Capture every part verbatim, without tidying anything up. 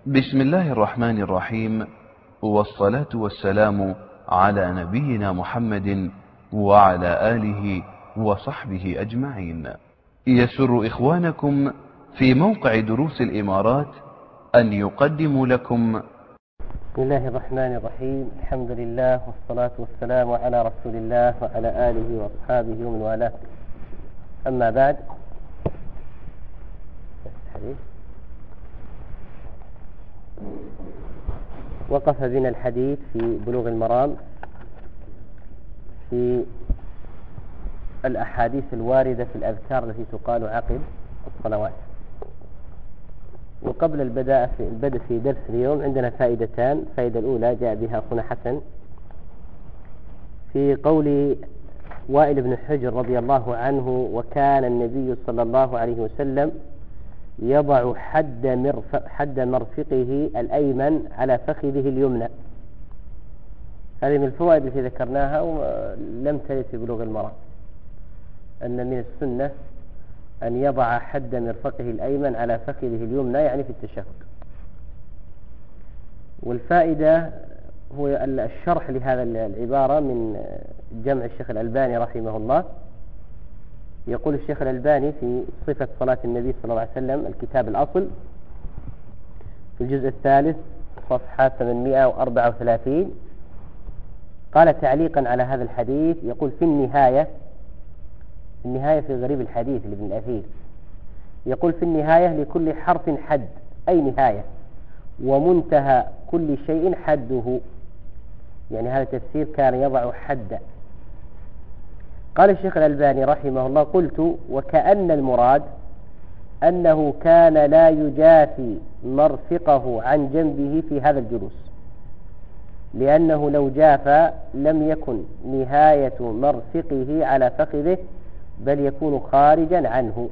بسم الله الرحمن الرحيم، والصلاة والسلام على نبينا محمد وعلى آله وصحبه أجمعين. يسر إخوانكم في موقع دروس الإمارات أن يقدموا لكم بسم الله الرحمن الرحيم. الحمد لله والصلاة والسلام على رسول الله وعلى آله وأصحابه ومن والاه. أما بعد، وقف بنا الحديث في بلوغ المرام في الأحاديث الواردة في الأذكار التي تقال عقب الصلوات. وقبل البدء في البدء في درس اليوم عندنا فائدتان. الفائدة الأولى جاء بها أخونا حسن في قول وائل بن حجر رضي الله عنه: وكان النبي صلى الله عليه وسلم يضع حد مرفق حد مرفقه الأيمن على فخذه اليمنى. هذه من الفوائد التي ذكرناها ولم ترد في بلوغ المرام، أن من السنة أن يضع حد مرفقه الأيمن على فخذه اليمنى، يعني في التشهد. والفائدة هو الشرح لهذا العبارة من جمع الشيخ الألباني رحمه الله. يقول الشيخ الألباني في صفة صلاة النبي صلى الله عليه وسلم، الكتاب الأصل، في الجزء الثالث صفحة ثمانمائة وأربعة وثلاثين، قال تعليقا على هذا الحديث، يقول: في النهاية النهاية في غريب الحديث لابن الأثير، يقول: في النهاية لكل حرف حد، أي نهاية، ومنتهى كل شيء حده. يعني هذا التفسير كان يضع حدا. قال الشيخ الألباني رحمه الله: قلت: وكأن المراد أنه كان لا يجافي مرفقه عن جنبه في هذا الجلوس، لأنه لو جافى لم يكن نهاية مرفقه على فخذه، بل يكون خارجا عنه.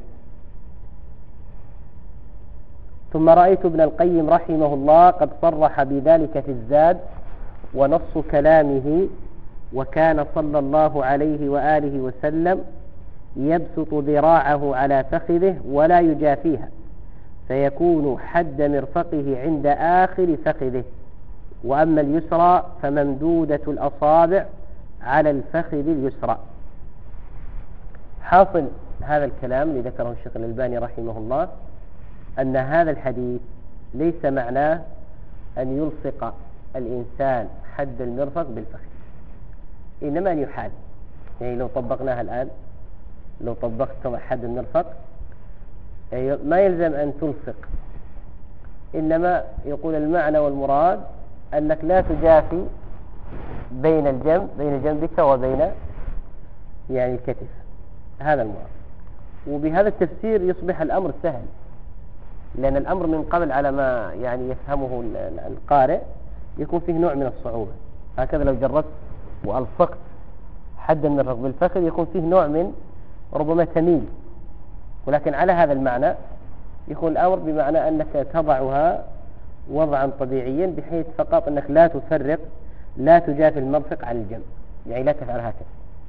ثم رأيت ابن القيم رحمه الله قد صرح بذلك في الزاد، ونص كلامه: وكان صلى الله عليه وآله وسلم يبسط ذراعه على فخذه ولا يجافيها، فيكون حد مرفقه عند آخر فخذه، وأما اليسرى فممدودة الأصابع على الفخذ اليسرى. حاصل هذا الكلام اللي ذكره الشيخ الألباني رحمه الله أن هذا الحديث ليس معناه أن يلصق الإنسان حد المرفق بالفخذ، إنما أن يحال. يعني لو طبقناها الآن، لو طبقت حد المرفق يعني ما يلزم أن تلصق، إنما يقول المعنى والمراد أنك لا تجافي بين الجنب بين جنبك وبين يعني الكتف، هذا المراد. وبهذا التفسير يصبح الأمر سهل، لأن الأمر من قبل على ما يعني يفهمه القارئ يكون فيه نوع من الصعوبة. هكذا لو جربت وألصقت حد المرفق بالفخذ يكون فيه نوع من ربما تميل، ولكن على هذا المعنى يكون الأمر بمعنى أنك تضعها وضعا طبيعيا، بحيث فقط أنك لا تفرق، لا تجافي المرفق عن الجنب، يعني لا تفعل هكذا.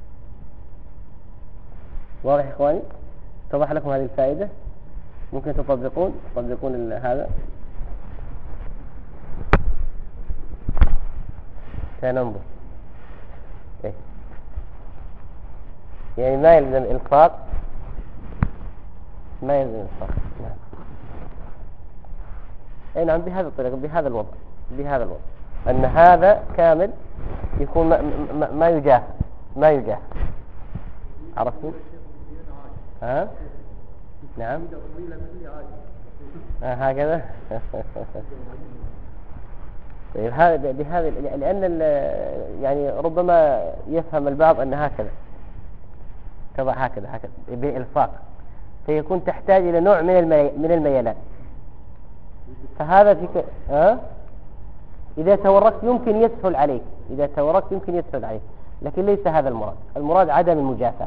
واضح يا إخواني؟ اتضح لكم هذه الفائدة؟ ممكن تطبقون تطبقون هذا. سننظر إيه؟ يعني ما يلزم إلصاق، ما يلزم إلصاق. نعم. أي نعم، بهذا الطريقة، بهذا الوضع، بهذا الوضع أن هذا كامل يكون ما, ما, ما يجاه ما يجاه عرفتم؟ ها؟ نعم. آه هكذا. طيب هذا بهذا، لأن يعني ربما يفهم البعض أن هكذا تضع هكذا هكذا بالإلصاق، فيكون تحتاج إلى نوع من من الميلان. فهذا فيك ها؟ إذا توركت يمكن يسهل عليك، إذا توركت يمكن يسهل عليك، لكن ليس هذا المراد. المراد عدم المجافاة.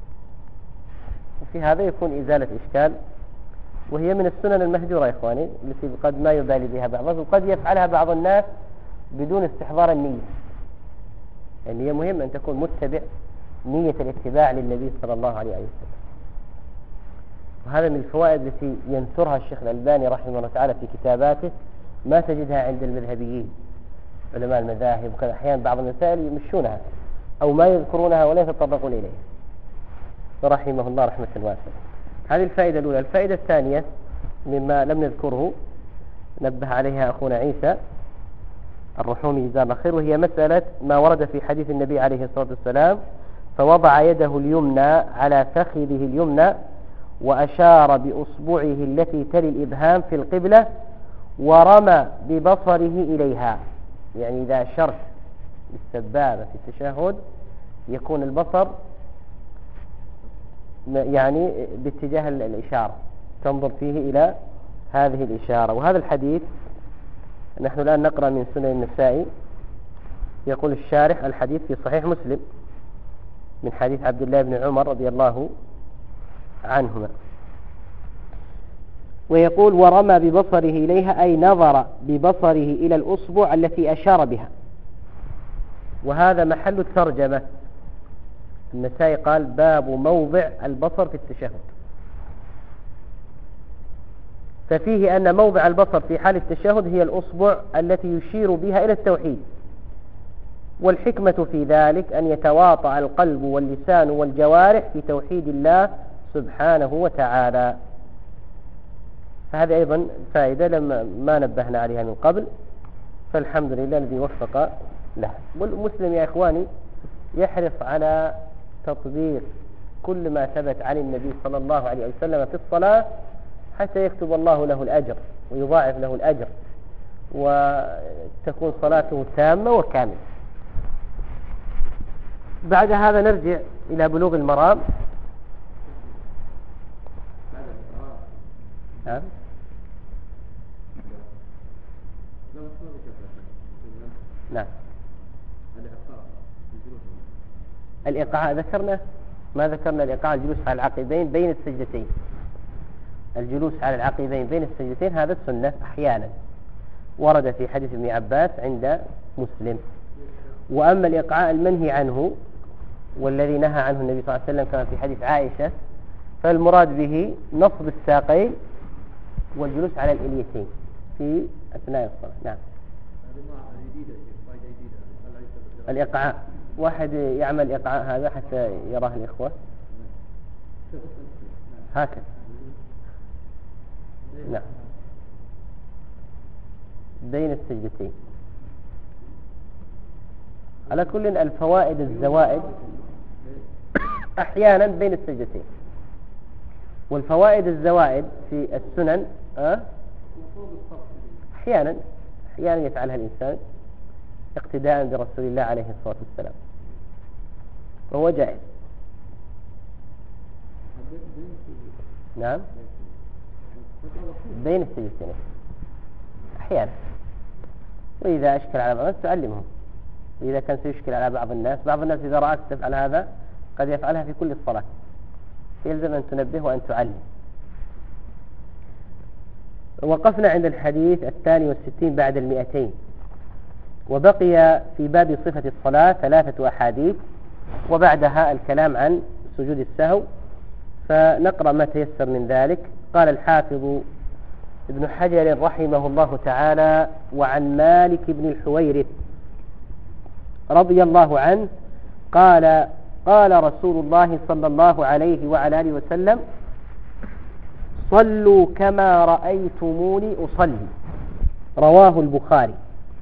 وفي هذا يكون إزالة إشكال، وهي من السنن المهجورة يا إخواني، التي قد ما يبالي بها بعضهم، وقد يفعلها بعض الناس بدون استحضار النية. يعني هي مهم أن تكون متبع نية الاتباع للنبي صلى الله عليه وسلم. وهذا من الفوائد التي ينثرها الشيخ الألباني رحمه الله تعالى في كتاباته ما تجدها عند المذهبيين علماء المذاهب وكذا. أحيانا بعض المسائل يمشونها أو ما يذكرونها ولا يتطرقون إليها، فرحمه الله رحمة واسعة. هذه الفائدة الأولى. الفائدة الثانية مما لم نذكره نبه عليها أخونا عيسى الرحومي جزاه الله خير، وهي مسألة ما ورد في حديث النبي عليه الصلاة والسلام: فوضع يده اليمنى على فخذه اليمنى وأشار بأصبعه التي تلي الإبهام في القبلة ورمى ببصره إليها. يعني إذا أشرت بالسبابة في التشهد يكون البصر يعني باتجاه الإشارة، تنظر فيه إلى هذه الإشارة. وهذا الحديث نحن الآن نقرأ من سنن النسائي. يقول الشارح: الحديث في صحيح مسلم من حديث عبد الله بن عمر رضي الله عنهما، ويقول: ورمى ببصره إليها، أي نظر ببصره إلى الأصبع التي أشار بها. وهذا محل الترجمة. النسائي قال: باب موضع البصر في التشهد. ففيه أن موضع البصر في حال التشهد هي الأصبع التي يشير بها إلى التوحيد، والحكمة في ذلك أن يتواطأ القلب واللسان والجوارح في توحيد الله سبحانه وتعالى. فهذه أيضا فائدة لما ما نبهنا عليها من قبل، فالحمد لله الذي وفق له. والمسلم يا إخواني يحرص على تطبيق كل ما ثبت عن النبي صلى الله عليه وسلم في الصلاة حتى يكتب الله له الأجر ويضاعف له الأجر وتكون صلاته تامة وكاملة. بعد هذا نرجع إلى بلوغ المرام. نعم. نعم. الإيقاع ذكرنا ما ذكرنا الإيقاع الجلوس على العقبين بين السجدتين. الجلوس على العقبين بين السجدتين هذا السنة أحيانا ورد في حديث ابن عباس عند مسلم. وأما الإيقاع المنهي عنه والذي نهى عنه النبي صلى الله عليه وسلم كما في حديث عائشة، فالمراد به نصب الساقين والجلوس على الإليتين في أثناء الصلاة. نعم. الإيقاع واحد يعمل الإيقاع هذا حتى يراه الإخوة هكذا. نعم. بين السجدتين. على كل الفوائد الزوائد أحيانا بين السجدتين، والفوائد الزوائد في السنن أه؟ أحيانا أحيانا يفعلها الإنسان اقتداء برسول الله عليه الصلاة والسلام، وهو جائز. نعم. بين السجدتين أحيانا، وإذا أشكل على بعض الناس تعلمهم. إذا كان سيشكل على بعض الناس، بعض الناس إذا رأت تفعل هذا قد يفعلها في كل الصلاة، يلزم أن تنبه وأن تعلم. وقفنا عند الحديث الثاني والستين بعد المئتين، وبقي في باب صفة الصلاة ثلاثة أحاديث، وبعدها الكلام عن سجود السهو، فنقرأ ما تيسر من ذلك. قال الحافظ ابن حجر رحمه الله تعالى: وعن مالك بن الحويرث رضي الله عنه قال: قال رسول الله صلى الله عليه وعلى آله وسلم: صلوا كما رأيتموني أصلي. رواه البخاري.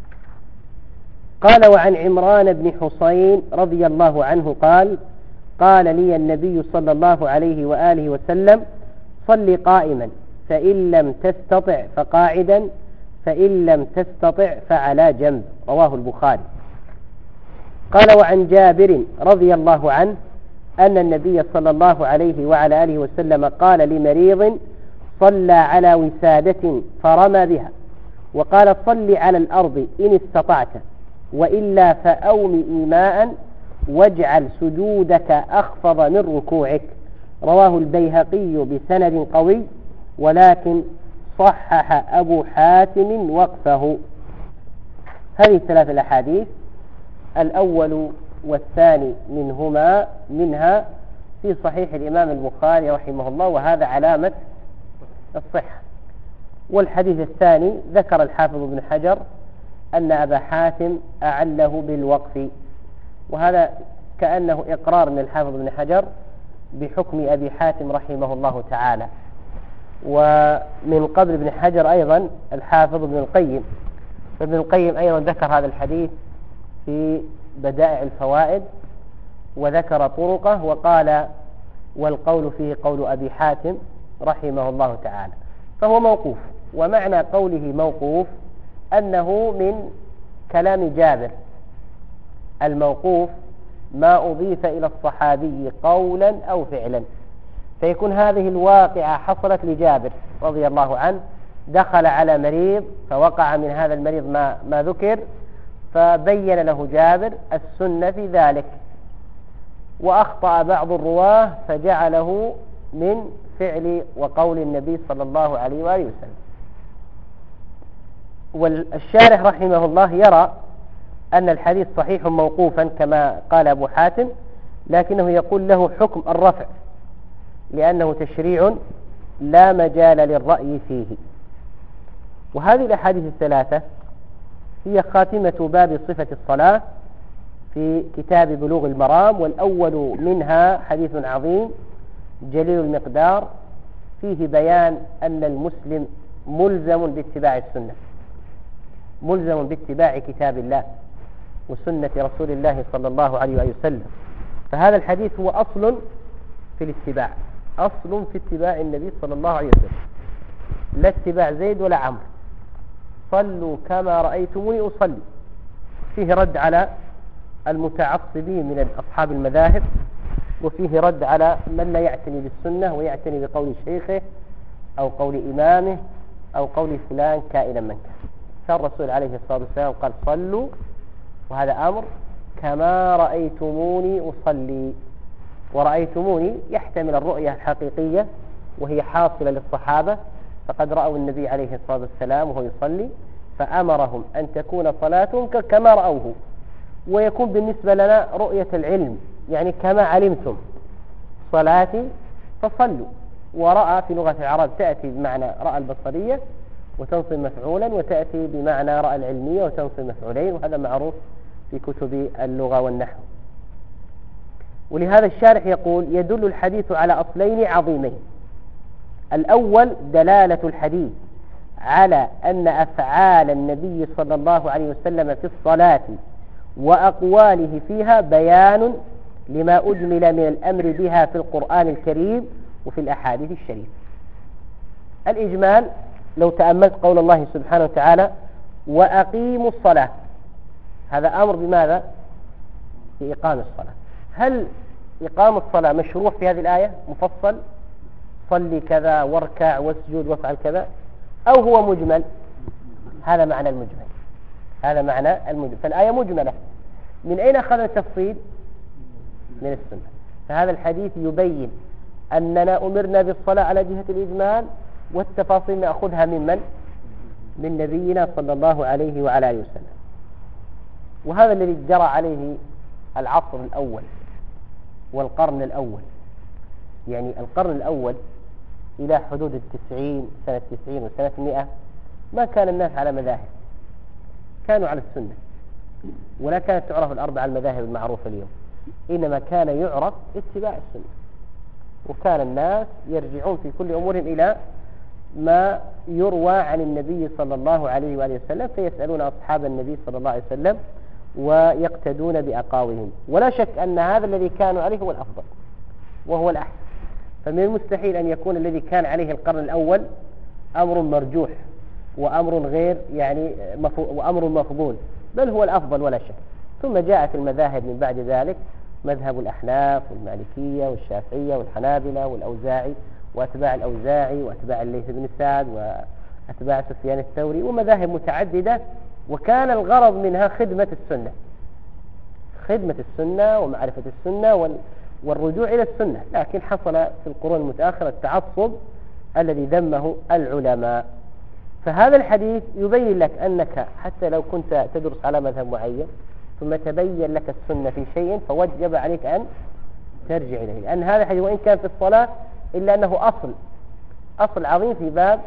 قال: وعن عمران بن حصين رضي الله عنه قال: قال لي النبي صلى الله عليه وآله وسلم: صل قائما، فإن لم تستطع فقاعدا، فإن لم تستطع فعلى جنب. رواه البخاري. قال: وعن جابر رضي الله عنه أن النبي صلى الله عليه وعلى آله وسلم قال لمريض صلى على وسادة فرمى بها، وقال: صل على الأرض إن استطعت، وإلا فأومئ ماء، واجعل سجودك أخفض من ركوعك. رواه البيهقي بسند قوي، ولكن صحح أبو حاتم وقفه. هذه الثلاث الأحاديث، الأول والثاني منهما منها في صحيح الإمام البخاري رحمه الله، وهذا علامة الصحة. والحديث الثاني ذكر الحافظ ابن حجر أن أبا حاتم أعله بالوقف، وهذا كأنه إقرار من الحافظ ابن حجر بحكم أبي حاتم رحمه الله تعالى. ومن قبل ابن حجر أيضا الحافظ ابن القيم، فابن القيم أيضا ذكر هذا الحديث في بدائع الفوائد وذكر طرقه وقال والقول فيه قول أبي حاتم رحمه الله تعالى، فهو موقوف. ومعنى قوله موقوف أنه من كلام جابر. الموقوف ما أضيف إلى الصحابي قولا أو فعلا، فيكون هذه الواقعة حصلت لجابر رضي الله عنه، دخل على مريض فوقع من هذا المريض ما, ما ذكر، فبين له جابر السنة في ذلك، وأخطأ بعض الرواه فجعله من فعل وقول النبي صلى الله عليه وآله وسلم. والشارح رحمه الله يرى أن الحديث صحيح موقوفا كما قال أبو حاتم، لكنه يقول له حكم الرفع لأنه تشريع لا مجال للرأي فيه. وهذه الأحاديث الثلاثة هي خاتمة باب صفة الصلاة في كتاب بلوغ المرام، والأول منها حديث عظيم جليل المقدار فيه بيان أن المسلم ملزم باتباع السنة، ملزم باتباع كتاب الله وسنة رسول الله صلى الله عليه وسلم. فهذا الحديث هو أصل في الاتباع، أصل في اتباع النبي صلى الله عليه وسلم، لا اتباع زيد ولا عمرو. صلوا كما رأيتموني أصلي، فيه رد على المتعصبين من أصحاب المذاهب، وفيه رد على من لا يعتني بالسنة ويعتني بقول شيخه أو قول إمامه أو قول فلان كائنا من كان. فالرسول عليه الصلاة والسلام قال صلوا، وهذا أمر، كما رأيتموني أصلي. ورأيتموني يحتمل الرؤية الحقيقية وهي حاصلة للصحابة، فقد رأوا النبي عليه الصلاة والسلام وهو يصلي فأمرهم أن تكون صلاتهم كما رأوه. ويكون بالنسبة لنا رؤية العلم، يعني كما علمتم صلاتي فصلوا. ورأى في لغة العرب تأتي بمعنى رأى البصرية وتنصب مفعولا، وتأتي بمعنى رأى العلمية وتنصب مفعولين، وهذا معروف في كتب اللغة والنحو. ولهذا الشارح يقول يدل الحديث على أصلين عظيمين. الأول دلالة الحديث على أن أفعال النبي صلى الله عليه وسلم في الصلاة وأقواله فيها بيان لما أجمل من الأمر بها في القرآن الكريم وفي الأحاديث الشريفة. الإجمال لو تأملت قول الله سبحانه وتعالى وأقيموا الصلاة، هذا أمر بماذا؟ بإقام الصلاة. هل إقام الصلاة مشروع في هذه الآية مفصل صلي كذا واركع واسجد وافعل كذا، أو هو مجمل؟ هذا معنى المجمل، هذا معنى المجمل. فالآية مجملة. من أين أخذ التفصيل؟ من السنة. فهذا الحديث يبين أننا أمرنا بالصلاة على جهة الإجمال، والتفاصيل نأخذها من من؟ من نبينا صلى الله عليه وعلى آله وسلم. وهذا الذي جرى عليه العصر الأول والقرن الأول. يعني القرن الأول إلى حدود التسعين، سنة تسعين وسنة مئة، ما كان الناس على مذاهب، كانوا على السنة، ولا كانت تعرف الأربع المذاهب المعروفة اليوم، إنما كان يعرف اتباع السنة. وكان الناس يرجعون في كل أمورهم إلى ما يروى عن النبي صلى الله عليه وآله وسلم، فيسألون أصحاب النبي صلى الله عليه وسلم ويقتدون بأقاوهم. ولا شك أن هذا الذي كانوا عليه هو الأفضل وهو الأحسن. فمن المستحيل أن يكون الذي كان عليه القرن الأول أمر مرجوح وأمر غير يعني وأمر مفضول، بل هو الأفضل ولا شك. ثم جاءت المذاهب من بعد ذلك، مذهب الأحناف والمالكية والشافعية والحنابلة والأوزاعي وأتباع الأوزاعي وأتباع الليث بن سعد وأتباع سفيان الثوري، ومذاهب متعددة، وكان الغرض منها خدمة السنة، خدمة السنة ومعرفة السنة والرجوع إلى السنة. لكن حصل في القرون المتأخرة التعصب الذي ذمه العلماء. فهذا الحديث يبين لك أنك حتى لو كنت تدرس على مذهب معين ثم تبين لك السنة في شيء، فوجب عليك أن ترجع إليه، لأن هذا الحديث وإن كان في الصلاة إلا أنه أصل أصل عظيم في باب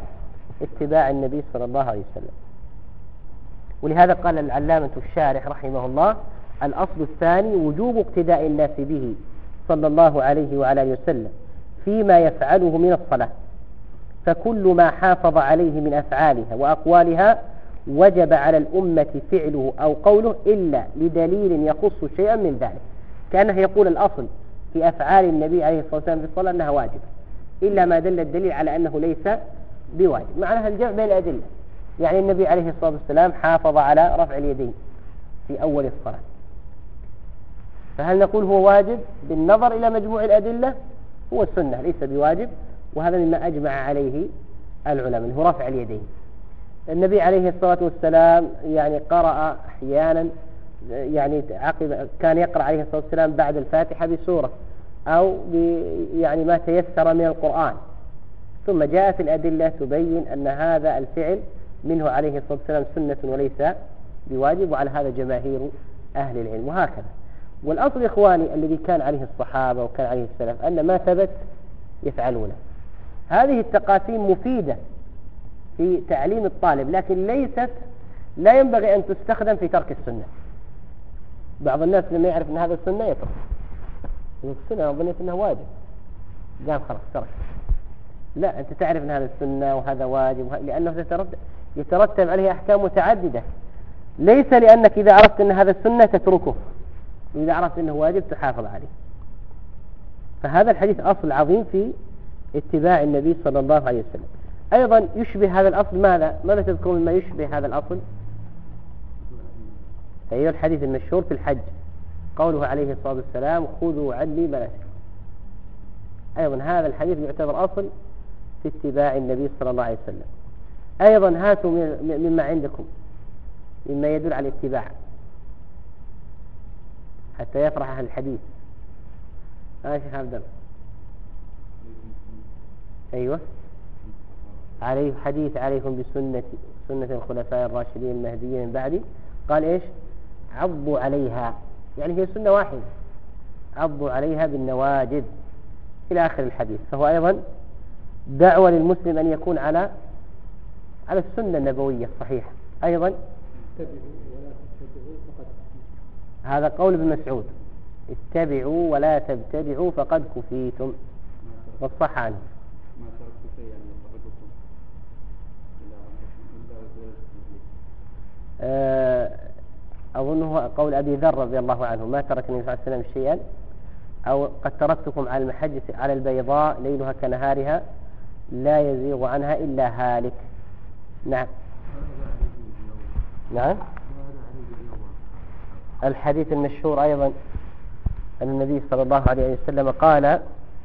اتباع النبي صلى الله عليه وسلم. ولهذا قال العلامة الشارح رحمه الله: الأصل الثاني وجوب اقتداء الناس به صلى الله عليه وعلى آله وسلم فيما يفعله من الصلاة، فكل ما حافظ عليه من أفعالها وأقوالها وجب على الأمة فعله أو قوله إلا لدليل يخص شيئا من ذلك. كأنه يقول الأصل في أفعال النبي عليه الصلاة والسلام في الصلاة أنها واجبة، إلا ما دل الدليل على أنه ليس بواجب. معناها الجمع بين الأدلة، يعني النبي عليه الصلاة والسلام حافظ على رفع اليدين في أول الصلاة، فهل نقول هو واجب؟ بالنظر إلى مجموع الأدلة هو السنة ليس بواجب، وهذا مما أجمع عليه العلماء هو رفع اليدين. النبي عليه الصلاة والسلام يعني قرأ أحيانا، يعني عقب كان يقرأ عليه الصلاة والسلام بعد الفاتحة بسورة أو يعني ما تيسر من القرآن، ثم جاءت الأدلة تبين أن هذا الفعل منه عليه الصلاة والسلام سنة وليس بواجب، وعلى هذا جماهير أهل العلم. وهكذا والأصل إخواني الذي كان عليه الصحابة وكان عليه السلف أن ما ثبت يفعلونه. هذه التقاسيم مفيدة في تعليم الطالب، لكن ليست لا ينبغي أن تستخدم في ترك السنة. بعض الناس لما يعرف أن هذا السنة يترك السنة، وظنيت أنه واجب قام خلاص ترك. لا، أنت تعرف أن هذا السنة وهذا واجب، لأنه يترتب عليه أحكام متعددة، ليس لأنك إذا عرفت أن هذا السنة تتركه، وإذا عرفت أنه واجب تحافظ عليه. فهذا الحديث أصل عظيم في اتباع النبي صلى الله عليه وسلم. أيضا يشبه هذا الأصل ماذا؟ ماذا تذكرون مما يشبه هذا الأصل؟ أيها الحديث المشهور في الحج، قوله عليه الصلاة والسلام: خذوا عني مناسككم. أيضا هذا الحديث يعتبر أصل في اتباع النبي صلى الله عليه وسلم. أيضا هاتوا مما عندكم مما يدل على الاتباع حتى يفرح أهل الحديث. ها شيخ عبد الله؟ أيوة، عليه حديث: عليكم بسنة سنة الخلفاء الراشدين المهديين من بعدي. قال إيش؟ عضوا عليها، يعني هي سنة واحدة، عضوا عليها بالنواجذ إلى آخر الحديث. فهو أيضا دعوة للمسلم أن يكون على على السنة النبوية الصحيحة. أيضا هذا قول ابن مسعود: اتبعوا ولا تبتدعوا فقد كفيتم، والصح عنه. أظنه قول أبي ذر رضي الله عنه: ما ترك النبي صلى الله عليه وسلم شيئا، أو قد تركتكم على المحجة على البيضاء ليلها كنهارها لا يزيغ عنها إلا هالك. نعم نعم. الحديث المشهور أيضا أن النبي صلى الله عليه وسلم قال: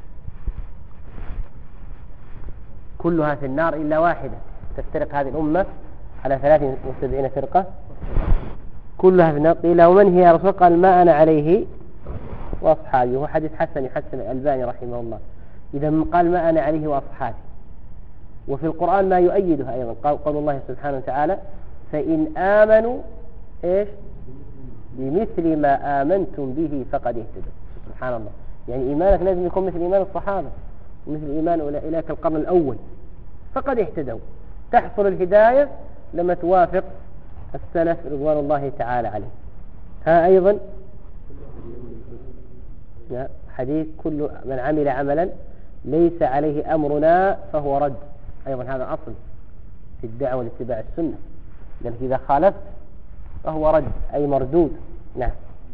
كلها في النار إلا واحدة، تفترق هذه الأمة على ثلاث وسبعين فرقة كلها في النار. قيل: ومن هي يا رسول؟ قال: ما أنا عليه وأصحابي. هو حديث حسن يحسن الألباني رحمه الله. إذا قال: ما أنا عليه وأصحابي. وفي القرآن ما يؤيدها أيضا، قال قول الله سبحانه وتعالى: فإن آمنوا إيش بمثل ما آمنتم به فقد اهتدوا. سبحان الله، يعني إيمانك لازم يكون مثل إيمان الصحابة ومثل إيمان أولئك القرن الأول، فقد اهتدوا. تحصل الهداية لما توافق السلف رضوان الله تعالى عليه. ها أيضا حديث: كل من عمل عملا ليس عليه أمرنا فهو رد. أيضا هذا أصل في الدعوة لاتباع السنة، لأنك إذا خالفت فهو رد أي مردود. نعم.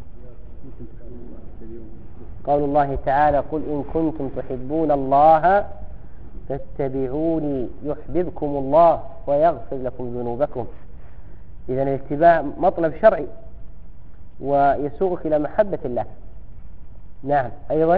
قول الله تعالى: قل إن كنتم تحبون الله فاتبعوني يحببكم الله ويغفر لكم ذنوبكم. إذا الاتباع مطلب شرعي ويسوقك إلى محبة الله. نعم. أيضا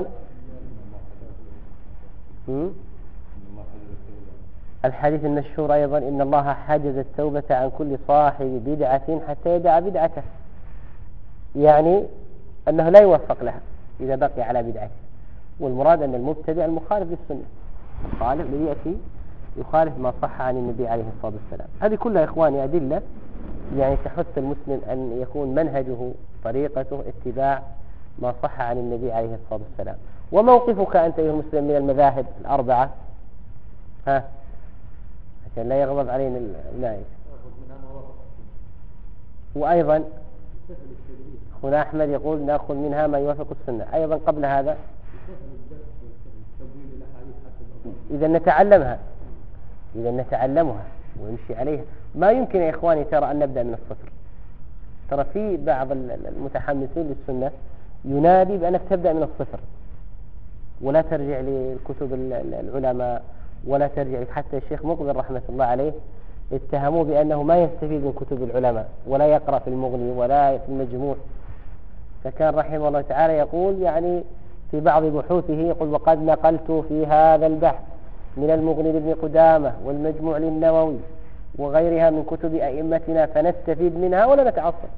الحديث المشهور أيضا: إن الله حجز التوبة عن كل صاحب بدعة حتى يدع بدعته، يعني أنه لا يوفق لها إذا بقي على بدعته. والمراد أن المبتدع المخالف للسنة، الخالف الذي يأتي يخالف ما صح عن النبي عليه الصلاة والسلام. هذه كلها إخواني أدلة يعني تحث المسلم أن يكون منهجه طريقته اتباع ما صح عن النبي عليه الصلاة والسلام. وموقفك أنت أيها المسلم من المذاهب الأربعة؟ ها عشان لا يغضب علينا النائب. وأيضا هنا أحمد يقول نأخذ منها ما يوافق السنة. أيضا قبل هذا إذا نتعلمها إذا نتعلمها ونمشي عليها. ما يمكن يا إخواني ترى أن نبدأ من الصفر. ترى في بعض المتحمسين للسنة ينادي بأنك تبدأ من الصفر ولا ترجع لكتب العلماء ولا ترجع. حتى الشيخ مقبل رحمة الله عليه اتهموه بأنه ما يستفيد من كتب العلماء ولا يقرأ في المغني ولا في المجموع. فكان رحمه الله تعالى يقول يعني في بعض بحوثه يقول وقد نقلت في هذا البحث من المغني لابن قدامة والمجموع للنووي وغيرها من كتب أئمتنا فنستفيد منها ولا نتعصب.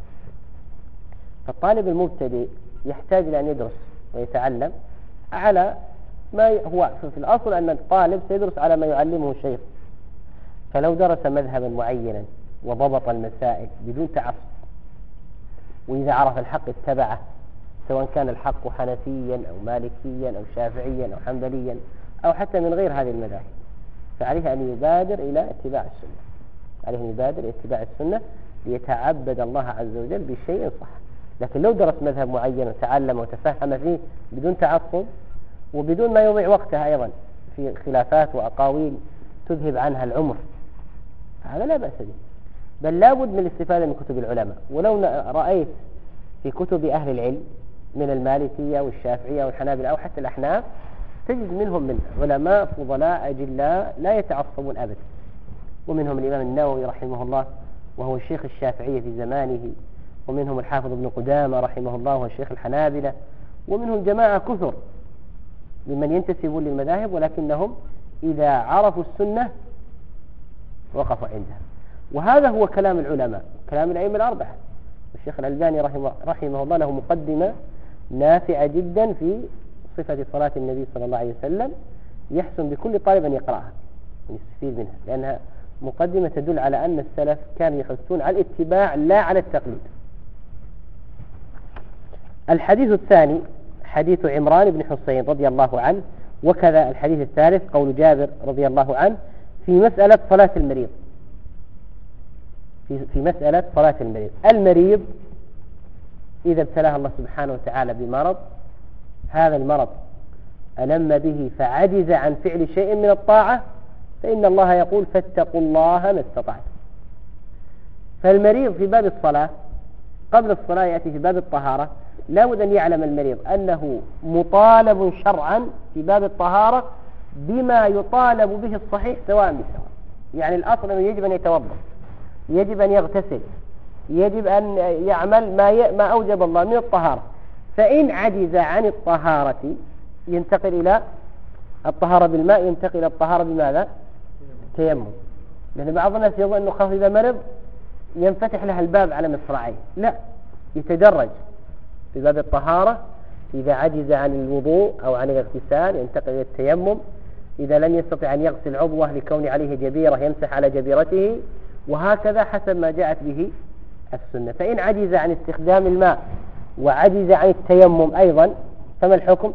فالطالب المبتدئ يحتاج إلى أن يدرس ويتعلم على ما هو في الأصل أن الطالب سيدرس على ما يعلمه الشيخ. فلو درس مذهبا معينا وضبط المسائل بدون تعصب وإذا عرف الحق اتبعه سواء كان الحق حنفيا أو مالكيا أو شافعيا أو حنبليا أو حتى من غير هذه المذاهب فعليه أن يبادر إلى اتباع السنة. عليه أن يبادر إلى اتباع السنة ليتعبد الله عز وجل بشيء صح. لكن لو درس مذهب معين وتعلم وتفهم فيه بدون تعصب وبدون ما يضيع وقته أيضا في خلافات وأقاويل تذهب عنها العمر هذا لا بأس به. بل لا بد من الاستفادة من كتب العلماء. ولو رأيت في كتب أهل العلم من المالكية والشافعية والحنابلة أو حتى الأحناف تجد منهم من علماء فضلاء أجلاء لا يتعصبون أبدا. ومنهم الإمام النووي رحمه الله وهو الشيخ الشافعية في زمانه، ومنهم الحافظ ابن قدامة رحمه الله وهو الشيخ الحنابلة، ومنهم جماعة كثر ممن ينتسبون للمذاهب ولكنهم إذا عرفوا السنة وقفوا عندها. وهذا هو كلام العلماء كلام الأئمة الأربعة. الشيخ الألباني رحمه, رحمه الله له مقدمة نافعة جدا في صفة صلاة النبي صلى الله عليه وسلم يحسن بكل طالب أن يقرأها ويستفيد منها لأنها مقدمة تدل على أن السلف كانوا يحثون على الاتباع لا على التقليد. الحديث الثاني حديث عمران بن حسين رضي الله عنه. وكذا الحديث الثالث قول جابر رضي الله عنه في مسألة صلاة المريض في, في مسألة صلاة المريض. المريض إذا ابتلاه الله سبحانه وتعالى بمرض هذا المرض ألم به فعجز عن فعل شيء من الطاعة فإن الله يقول فاتقوا الله ما استطعتم. فالمريض في باب الصلاة قبل الصلاة يأتي في باب الطهارة لا بد أن يعلم المريض أنه مطالب شرعا في باب الطهارة بما يطالب به الصحيح سواء بسواء. يعني الأصل أنه يجب أن يتوضأ، يجب أن يغتسل، يجب أن يعمل ما, ي... ما أوجب الله من الطهارة. فإن عجز عن الطهارة ينتقل إلى الطهارة بالماء، ينتقل إلى الطهارة بماذا؟ تيمم. لأن بعض الناس يظن أنه خاف إذا مرض ينفتح له الباب على مصراعيه. لا، يتدرج في باب الطهارة. إذا عجز عن الوضوء أو عن الاغتسال ينتقل إلى التيمم. إذا لم يستطع أن يغسل عضوه لكون عليه جبيرة يمسح على جبيرته، وهكذا حسب ما جاءت به السنة. فإن عجز عن استخدام الماء وعجز عن التيمم أيضا فما الحكم؟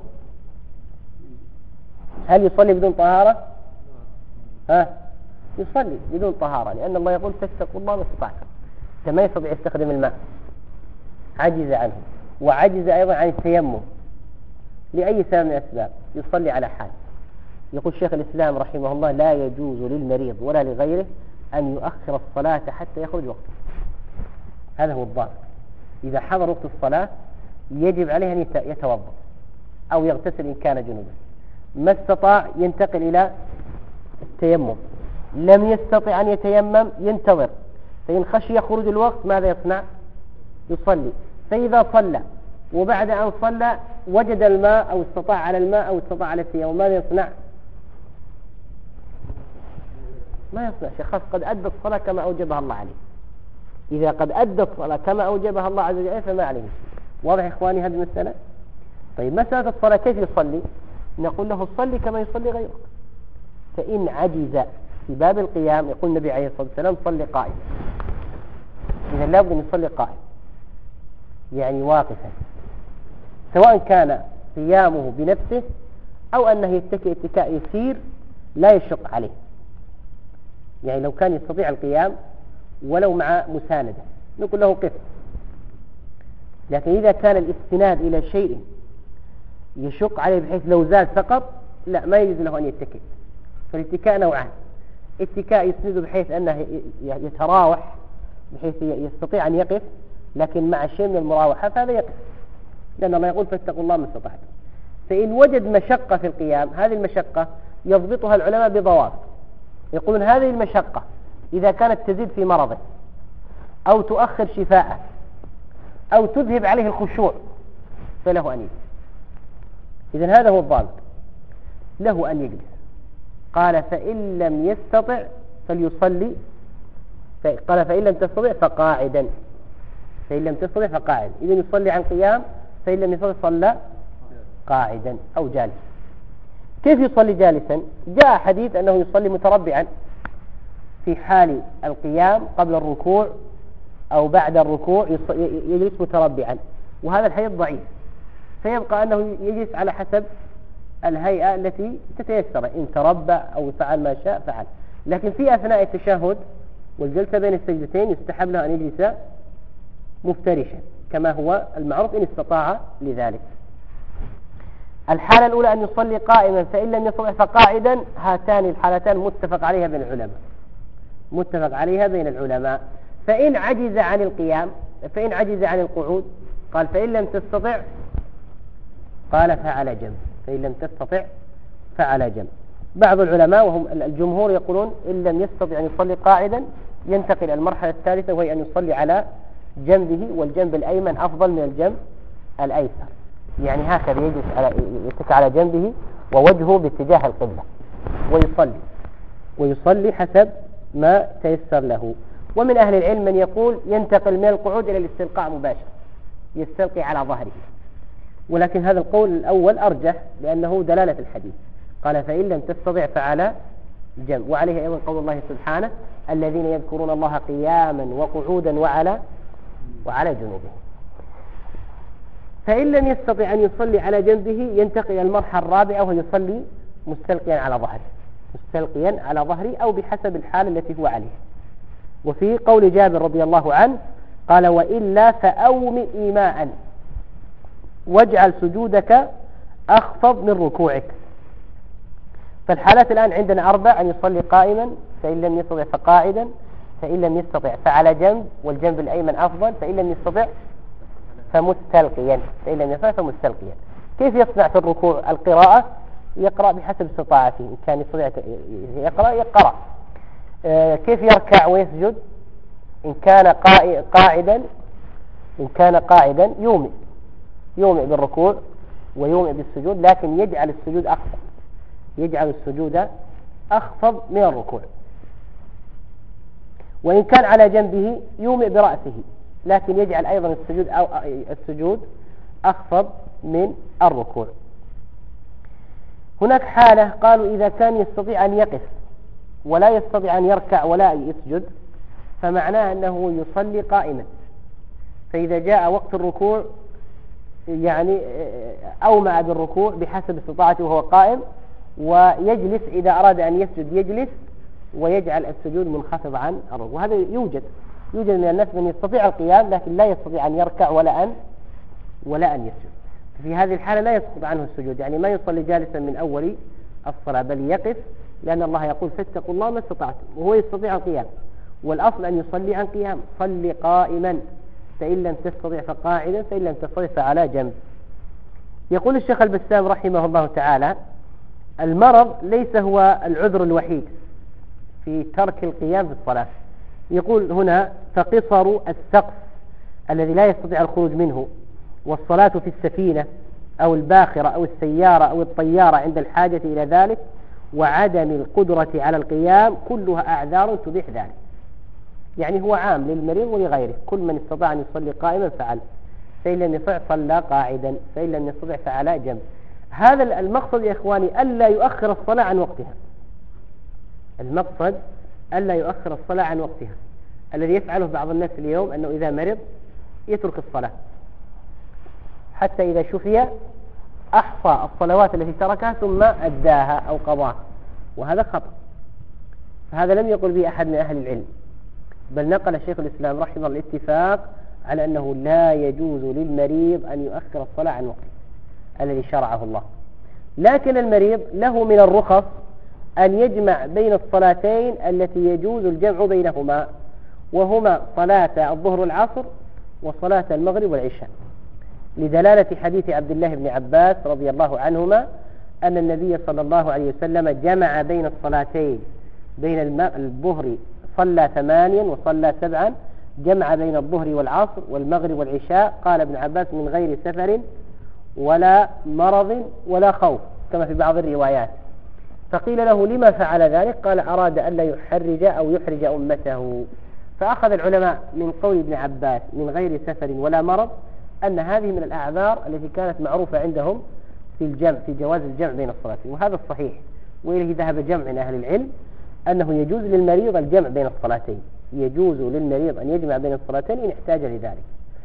هل يصلي بدون طهارة؟ ها؟ يصلي بدون طهارة لأن الله يقول فاتقوا الله ما استطعتم. فما يستطيع يستخدم الماء عجز عنه وعجز أيضا عن التيمم لأي سبب من الأسباب يصلي على حال. يقول شيخ الإسلام رحمه الله لا يجوز للمريض ولا لغيره أن يؤخر الصلاة حتى يخرج وقته. هذا هو الضابط. إذا حضر وقت الصلاة يجب عليه أن يتوضأ أو يغتسل إن كان جنوبا. ما استطاع ينتقل إلى التيمم. لم يستطع أن يتيمم ينتظر. فإن خشي خروج الوقت ماذا يصنع؟ يصلي. فإذا صلى وبعد أن صلى وجد الماء أو استطاع على الماء أو استطاع على التيمم ماذا يصنع؟ ما يصنع شيء، خاص قد أدى الصلاة كما أوجبها الله عليه. إذا قد أدى الصلاة كما أوجبها الله عز وجل فما عليه. واضح إخواني هذه المسألة؟ طيب مسألة الصلاة كيف يصلي؟ نقول له صلي كما يصلي غيرك. فإن عجز في باب القيام يقول النبي عليه الصلاة والسلام صلي قائم. إذا لا بد أن يصلي قائم يعني واقفا، سواء كان قيامه بنفسه أو أنه يتكئ اتكاء يسير لا يشق عليه. يعني لو كان يستطيع القيام ولو مع مساندة نقول له قف. لكن إذا كان الاستناد إلى شيء يشق عليه بحيث لو زال سقط، لا، ما يجوز له أن يتكئ. فالاتكاء نوعان: اتكاء يسند بحيث أنه يتراوح بحيث يستطيع أن يقف لكن مع شيء من المراوحة، فهذا يقف، لأن الله يقول فاتقوا الله ما استطعتم. فإن وجد مشقة في القيام، هذه المشقة يضبطها العلماء بضوابط. يقولون هذه المشقة إذا كانت تزيد في مرضه أو تؤخر شفاءه أو تذهب عليه الخشوع فله أن يجلس. إذن هذا هو الضابط، له أن يجلس. قال فإن لم يستطع فليصلي، قال فإن لم تستطع فقاعدا، فإن لم تستطع فقاعدا. إذن يصلي عن قيام، فإن لم يستطع صلى قاعدا أو جالسا. كيف يصلي جالسا؟ جاء حديث أنه يصلي متربعا في حال القيام قبل الركوع أو بعد الركوع، يجلس متربعا، وهذا الحديث ضعيف، فيبقى أنه يجلس على حسب الهيئة التي تتيسر، إن تربع أو فعل ما شاء فعل. لكن في أثناء التشهد والجلسة بين السجدتين يستحب له أن يجلس مفترشا كما هو المعروف إن استطاع لذلك. الحالة الأولى أن يصلي قائما، فإن لم يستطع فقاعدا. هاتان الحالتان متفق عليها بين العلماء، متفق عليها بين العلماء. فإن عجز عن القيام، فإن عجز عن القعود، قال فإن لم تستطع قال فعلى جنب، فإن لم تستطع فعلى جنب. بعض العلماء وهم الجمهور يقولون إن لم يستطع أن يصلي قاعدا ينتقل المرحلة الثالثة، وهي أن يصلي على جنبه، والجنب الأيمن أفضل من الجنب الأيسر، يعني هكذا يجلس على يتكئ على جنبه ووجهه باتجاه القبلة ويصلي ويصلي حسب ما تيسر له. ومن أهل العلم من يقول ينتقل من القعود إلى الاستلقاء مباشرة، يستلقي على ظهره، ولكن هذا القول الأول أرجح لأنه دلالة الحديث. قال فإن لم تستطع فعلى جنب. وعليه أيضا قول الله سبحانه الذين يذكرون الله قياما وقعودا وعلى وعلى جنوبهم. فإن لم يستطع أن يصلي على جنبه ينتقل المرحلة الرابعة وهو يصلي مستلقيا على ظهره، مستلقيا على ظهره أو بحسب الحال التي هو عليه. وفي قول جابر رضي الله عنه قال وإلا فأومئ إيماء واجعل سجودك أخفض من ركوعك. فالحالات الآن عندنا أربع: أن يصلي قائما، فإن لم يستطع فقاعدا، فإن لم يستطع فعلى جنب، والجنب الأيمن أفضل، فإن لم يستطع فمستلقيا، فإن لم يستطع فمستلقيا. كيف يصنع في الركوع؟ القراءة يقرأ بحسب استطاعته، إن كان يستطيع يقرأ يقرأ. آه كيف يركع ويسجد؟ إن كان قاعدا إن كان قاعدا يومئ يومئ بالركوع ويومئ بالسجود، لكن يجعل السجود أخفض يجعل السجود أخفض من الركوع. وإن كان على جنبه يومئ برأسه، لكن يجعل أيضا السجود أو السجود أخفض من الركوع. هناك حالة قالوا إذا كان يستطيع أن يقف ولا يستطيع أن يركع ولا يسجد، فمعناه أنه يصلي قائما، فإذا جاء وقت الركوع يعني أومأ بالركوع بحسب استطاعته وهو قائم، ويجلس إذا أراد أن يسجد يجلس، ويجعل السجود منخفض عن الركوع. وهذا يوجد يوجد من الناس من يستطيع القيام لكن لا يستطيع أن يركع ولا أن ولا أن يسجد. في هذه الحالة لا يسقط عنه السجود، يعني ما يصلي جالسا من أول الصلاة، بل يقف، لأن الله يقول فاتقوا الله ما استطعتم، وهو يستطيع القيام. والأصل أن يصلي عن قيام، صلي قائما، فإن لم تستطع فقاعدا، فإن لم تستطع فعلى جنب. يقول الشيخ البسام رحمه الله تعالى المرض ليس هو العذر الوحيد في ترك القيام في الصلاة. يقول هنا فقصر السقف الذي لا يستطيع الخروج منه، والصلاة في السفينة أو الباخرة أو السيارة أو الطيارة عند الحاجة إلى ذلك، وعدم القدرة على القيام، كلها أعذار تبيح ذلك. يعني هو عام للمريض ولغيره، كل من استطاع أن يصلي قائما فعل، فإن لم يستطع صلى قاعدا، فإن لم يستطع فعلى جنب. هذا المقصد يا إخواني ألا يؤخر الصلاة عن وقتها. المقصد ألا يؤخر الصلاة عن وقتها. الذي يفعله بعض الناس اليوم أنه إذا مرض يترك الصلاة حتى إذا شفي أحصى الصلوات التي تركها ثم أداها أو قضاها، وهذا خطأ. فهذا لم يقل به أحد من أهل العلم، بل نقل شيخ الإسلام رحمه الله الاتفاق على أنه لا يجوز للمريض أن يؤخر الصلاة عن وقته الذي شرعه الله. لكن المريض له من الرخص أن يجمع بين الصلاتين التي يجوز الجمع بينهما، وهما صلاة الظهر والعصر وصلاة المغرب والعشاء، لدلالة حديث عبد الله بن عباس رضي الله عنهما أن النبي صلى الله عليه وسلم جمع بين الصلاتين، بين الظهر صلى ثمانيا وصلى سبعا، جمع بين الظهر والعصر والمغرب والعشاء، قال ابن عباس من غير سفر ولا مرض ولا خوف كما في بعض الروايات. فقيل له لما فعل ذلك؟ قال أراد ألا يحرج أو يحرج أمته. فأخذ العلماء من قول ابن عباس من غير سفر ولا مرض أن هذه من الأعذار التي كانت معروفة عندهم في الجمع، في جواز الجمع بين الصلاتين، وهذا الصحيح، وإليه ذهب جمع من أهل العلم أنه يجوز للمريض الجمع بين الصلاتين، يجوز للمريض أن يجمع بين الصلاتين إن احتاج لذلك،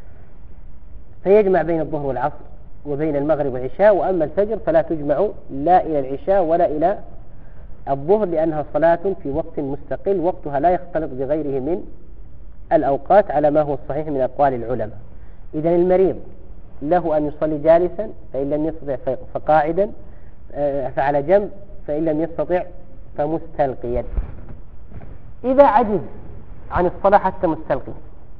فيجمع بين الظهر والعصر وبين المغرب والعشاء. وأما الفجر فلا تجمع لا إلى العشاء ولا إلى الظهر، لأنها صلاة في وقت مستقل وقتها لا يختلط بغيره من الأوقات على ما هو الصحيح من أقوال العلماء. إذن المريض له أن يصلي جالسا فإن لم يستطع فقاعدا فعلى جنب، فإن لم يستطع فمستلقيا. إذا عجز عن الصلاة حتى مستلقيا،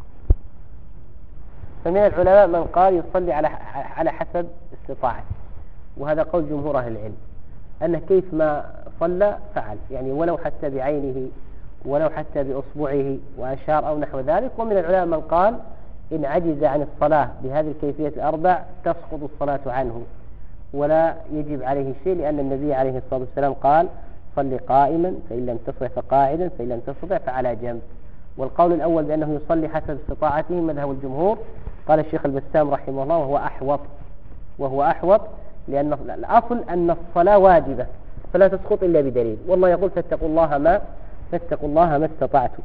فمن العلماء من قال يصلي على على حسب استطاعته، وهذا قول جمهور أهل العلم أنه كيف ما صلى فعل، يعني ولو حتى بعينه ولو حتى بأصبعه وأشار أو نحو ذلك. ومن العلماء من قال إن عجز عن الصلاة بهذه الكيفية الأربع تسقط الصلاة عنه ولا يجب عليه شيء، لأن النبي عليه الصلاة والسلام قال صلي قائما فإن لم تستطع فقاعدا فإن لم تستطع فعلى جنب. والقول الأول بأنه يصلي حسب استطاعته مذهب الجمهور، قال الشيخ البسام رحمه الله وهو أحوط، وهو أحوط لأن الأصل أن الصلاة واجبة فلا تسقط إلا بدليل، والله يقول فاتقوا الله ما فاتقوا الله ما استطعتم.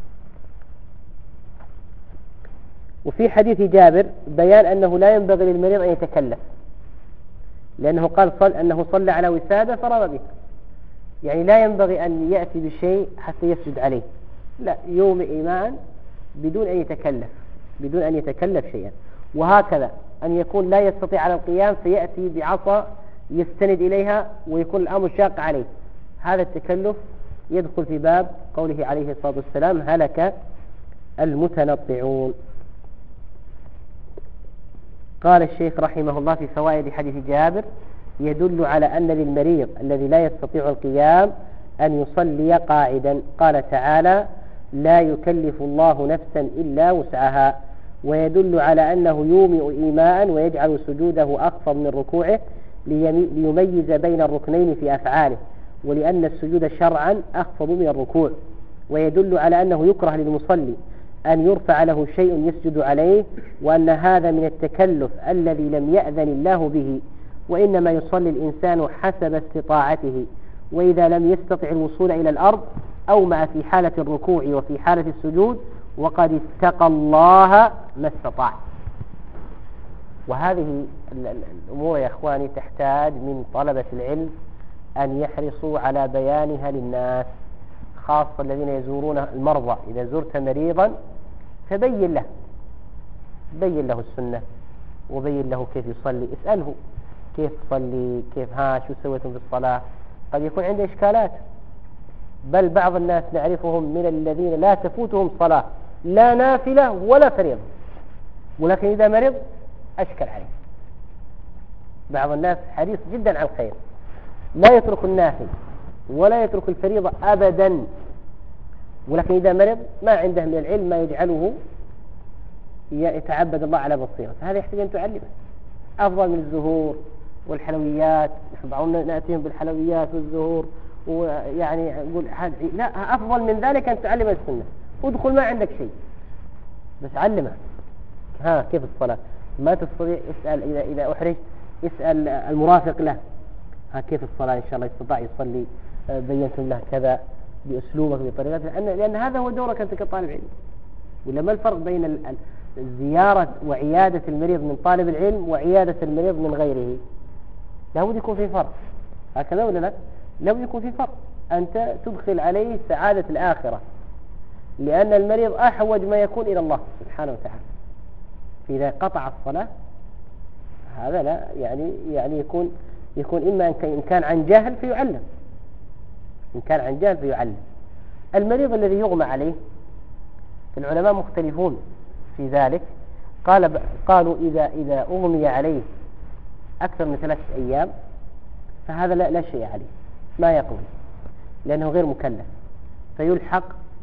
وفي حديث جابر بيان أنه لا ينبغي للمريض أن يتكلف، لأنه قال صل أنه صلى على وسادة فرض به، يعني لا ينبغي أن يأتي بشيء حتى يسجد عليه، لا، يوم إيماء بدون أن يتكلف بدون أن يتكلف شيئا. وهكذا أن يكون لا يستطيع على القيام فيأتي بعصا يستند إليها ويكون الأمر شاق عليه، هذا التكلف يدخل في باب قوله عليه الصلاة والسلام هلك المتنطعون. قال الشيخ رحمه الله في فوائد حديث جابر يدل على أن للمريض الذي لا يستطيع القيام أن يصلي قاعدا. قال تعالى لا يكلف الله نفسا إلا وسعها. ويدل على أنه يومئ إيماء ويجعل سجوده أخفض من ركوعه ليميز بين الركنين في أفعاله، ولأن السجود شرعا أخفض من الركوع. ويدل على أنه يكره للمصلي أن يرفع له شيء يسجد عليه، وأن هذا من التكلف الذي لم يأذن الله به، وإنما يصلي الإنسان حسب استطاعته، وإذا لم يستطع الوصول إلى الأرض أومأ في حالة الركوع وفي حالة السجود وقد اتقى الله ما استطاع. وهذه الأمور يا إخواني تحتاج من طلبة العلم أن يحرصوا على بيانها للناس، خاصة الذين يزورون المرضى. إذا زرت مريضا فبين له بين له السنة وبين له كيف يصلي، اسأله كيف تصلي، كيف ها شو سويتم في الصلاة، قد يكون عنده إشكالات. بل بعض الناس نعرفهم من الذين لا تفوتهم صلاة لا نافلة ولا فريضة، ولكن إذا مرض أشكل عليه. بعض الناس حريص جدا على الخير، لا يترك النافل ولا يترك الفريضة أبدا، ولكن إذا مرض ما عنده من العلم ما يجعله يتعبد الله على بصيرة، هذا يحتاج أن تعلمه. أفضل من الزهور والحلويات، بعضنا نأتيهم بالحلويات والزهور ويعني يقول لا، أفضل من ذلك أن تعلم السنة. ادخل ما عندك شيء بس علمه، ها كيف الصلاة، ما تستطيع اسأل، إذا إذا أحرج اسأل المرافق له، ها كيف الصلاة إن شاء الله يستطيع يصلي، بينتم له كذا بأسلوبك بطريقتك، لأن, لأن هذا هو دورك أنت كطالب علم. ولا ما الفرق بين زيارة وعيادة المريض من طالب العلم وعيادة المريض من غيره؟ لابد يكون في فرق، هكذا ولا لا؟ لابد يكون في فرق. أنت تدخل عليه سعادة الآخرة، لأن المريض أحوج ما يكون إلى الله سبحانه وتعالى. فإذا قطع الصلاة هذا لا يعني يعني يكون يكون إما إن كان عن جهل فيعلم، إن كان عن جهل فيعلم. المريض الذي يغمى عليه العلماء مختلفون في ذلك. قال قالوا إذا إذا أغمي عليه أكثر من ثلاثة أيام فهذا لا, لا شيء عليه، ما يقضي، لأنه غير مكلف، فيلحق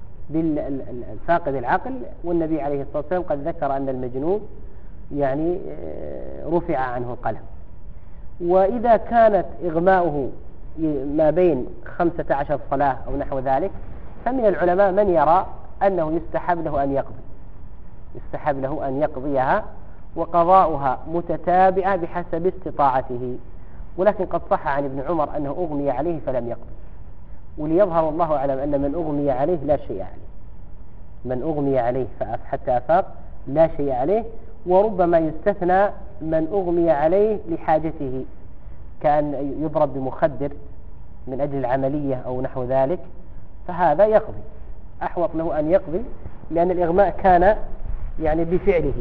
بالفاقد العقل. والنبي عليه الصلاة والسلام قد ذكر أن المجنون يعني رفع عنه القلم. وإذا كانت إغماؤه ما بين خمسة عشر صلاة أو نحو ذلك فمن العلماء من يرى أنه يستحب له أن يقضي يستحب له أن يقضيها، وقضاؤها متتابعة بحسب استطاعته. ولكن قد صح عن ابن عمر أنه أغمي عليه فلم يقضي. وليظهر الله أعلم أن من أغمي عليه لا شيء عليه، من أغمي عليه حتى أفاق لا شيء عليه. وربما يستثنى من أغمي عليه لحاجته، كأن يضرب بمخدر من أجل العملية أو نحو ذلك، فهذا يقضي، أحوط له أن يقضي، لأن الإغماء كان يعني بفعله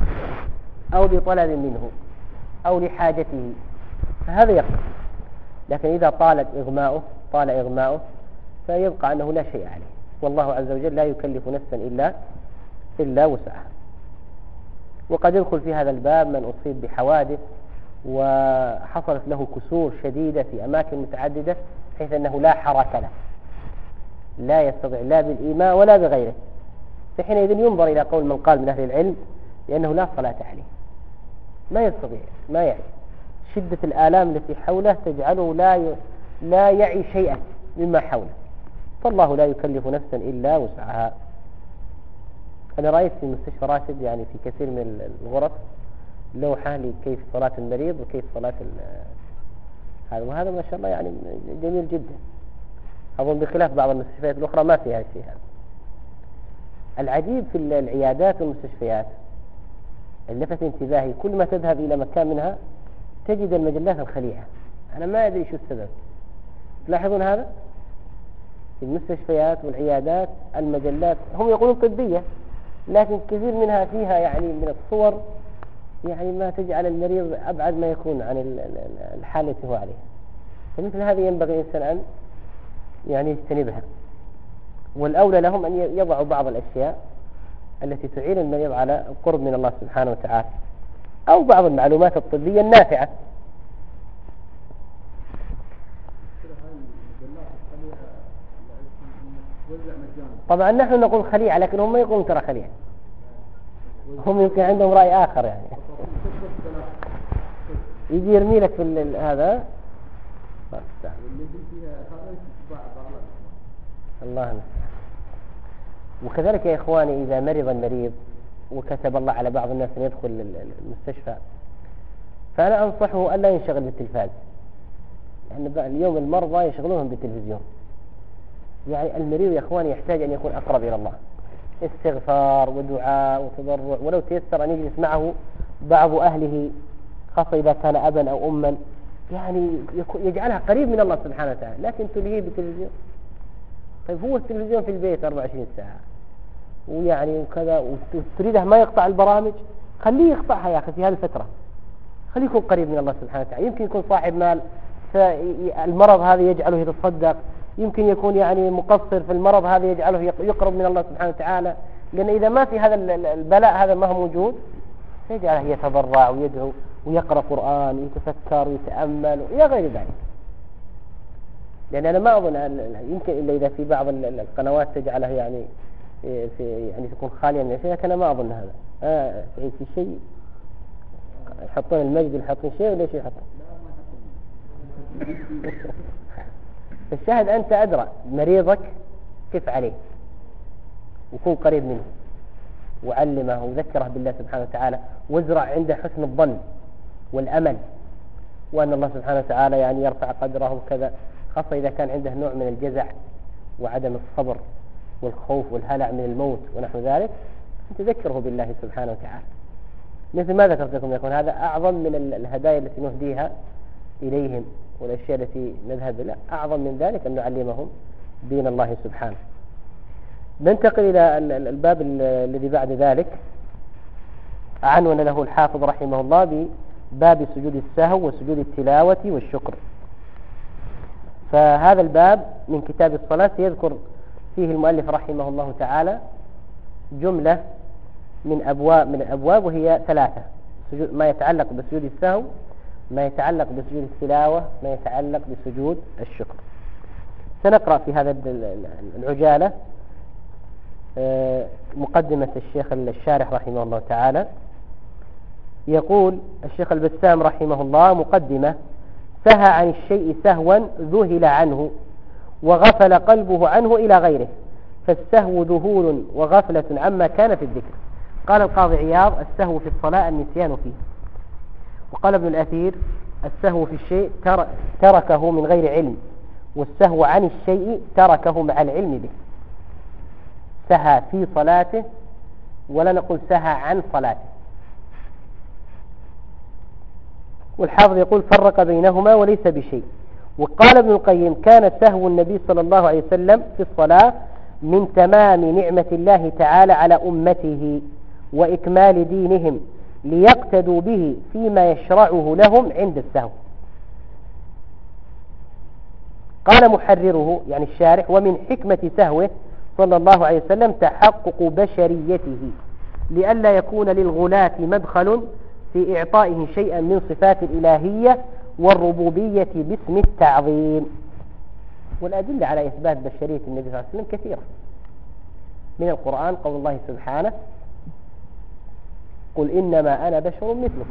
أو بطلب منه أو لحاجته، فهذا يقضي. لكن إذا طالت إغماؤه طال إغماؤه فيبقى أنه لا شيء عليه، والله عز وجل لا يكلف نفسا إلا إلا وسعها. وقد يدخل في هذا الباب من أصيب بحوادث وحصلت له كسور شديدة في أماكن متعددة بحيث أنه لا حركة له، لا يستطيع لا بالإيماء ولا بغيره، فحينئذ ينظر إلى قول من قال من أهل العلم لأنه لا صلاة عليه، ما يستطيع، ما يعي، شدة الآلام التي حوله تجعله لا ي... لا يعي شيئا مما حوله، فالله لا يكلف نفسا إلا وسعها. أنا رأيت في مستشفى راشد يعني في كثير من الغرف لوحة لكيف صلاة المريض وكيف صلاة هذا، وهذا ما شاء الله يعني جميل جدا. أظن بخلاف بعض المستشفيات الأخرى ما فيها شيء هذا. العجيب في العيادات والمستشفيات اللفت انتباهي كل ما تذهب إلى مكان منها تجد المجلات الخليعة. أنا ما أدري شو السبب، تلاحظون هذا في المستشفيات والعيادات؟ المجلات هم يقولون طبية، لكن كثير منها فيها يعني من الصور يعني ما تجعل المريض أبعد ما يكون عن الحالة التي هو عليها. فمثل هذه ينبغي الإنسان أن يعني يجتنبها، والأولى لهم أن يضعوا بعض الأشياء التي تعين المريض على القرب من الله سبحانه وتعالى، أو بعض المعلومات الطبية النافعة. طبعا نحن نقول خليعة، لكن هم ما يقولون ترى خليعة، هم يمكن عندهم رأي آخر يعني. يجي يرمي لك في هذا الله المستعان. وكذلك يا إخواني إذا مرض المريض وكتب الله على بعض الناس أن يدخل المستشفى، فأنا أنصحه ألا ينشغل بالتلفاز، لأن يعني اليوم المرضى يشغلونهم بالتلفزيون. يعني المريض يا إخواني يحتاج أن يكون أقرب إلى الله، استغفار ودعاء وتضرع، ولو تيسر أن يجلس معه بعض أهله خاصة إذا كان أبا أو أما، يعني يجعلها قريب من الله سبحانه وتعالى. لكن تلهيه بالتلفزيون، طيب هو التلفزيون في البيت أربعة وعشرين ساعة ويعني وكذا، وتريده ما يقطع البرامج، خليه يقطعها يا أخي في هذه الفترة، خليه يكون قريب من الله سبحانه وتعالى. يمكن يكون صاحب مال فالمرض هذا يجعله يتصدق، يمكن يكون يعني مقصر في المرض هذا يجعله يقرب من الله سبحانه وتعالى، لأن إذا ما في هذا البلاء هذا ما هو موجود يجعله يتضرع ويدعو ويقرأ قرآن ويتفكر ويتأمل إلى غير ذلك. لأن أنا ما أظن يمكن إلا إذا في بعض القنوات تجعله يعني في يعني تكون خالية من الشيء، لكن أنا ما أظن هذا. آه في شيء يحطون المجد يحطون شيء ولا شيء يحطون. الشاهد أنت أدرى مريضك كيف عليه، وكون قريب منه وعلمه وذكره بالله سبحانه وتعالى، وازرع عنده حسن الظن والأمل وأن الله سبحانه وتعالى يعني يرفع قدره وكذا، خاصة إذا كان عنده نوع من الجزع وعدم الصبر والخوف والهلع من الموت ونحو ذلك، تذكره بالله سبحانه وتعالى. مثل ما ذكرت لكم يكون هذا أعظم من الهدايا التي نهديها إليهم والأشياء التي نذهب إلى أعظم من ذلك أن نعلمهم دين الله سبحانه. ننتقل إلى الباب الذي بعد ذلك، عنون له الحافظ رحمه الله بباب سجود السهو وسجود التلاوة والشكر. فهذا الباب من كتاب الصلاة يذكر فيه المؤلف رحمه الله تعالى جملة من أبواب من الأبواب، وهي ثلاثة: ما يتعلق بسجود السهو، ما يتعلق بسجود التلاوة، ما يتعلق بسجود الشكر. سنقرأ في هذا العجالة مقدمة الشيخ الشارح رحمه الله تعالى. يقول الشيخ البسام رحمه الله: مقدمة: سهى عن الشيء سهوا ذهل عنه وغفل قلبه عنه إلى غيره، فالسهو ذهول وغفلة عما كان في الذكر. قال القاضي عياض: السهو في الصلاة النسيان فيه. وقال ابن الأثير: السهو في الشيء تركه من غير علم، والسهو عن الشيء تركه مع العلم به. سهى في صلاته، ولا نقول سهى عن صلاته. والحافظ يقول: فرق بينهما وليس بشيء. وقال ابن القيم: كان سهو النبي صلى الله عليه وسلم في الصلاة من تمام نعمة الله تعالى على أمته وإكمال دينهم، ليقتدوا به فيما يشرعه لهم عند السهو. قال محرره يعني الشارح: ومن حكمة سهوه صلى الله عليه وسلم تحقق بشريته، لئلا يكون للغلاة مدخل في إعطائه شيئا من صفات الإلهية والربوبية باسم التعظيم. والأدلة على إثبات بشرية النبي صلى الله عليه وسلم كثيرة. من القرآن قول الله سبحانه: قل إنما أنا بشر مثلكم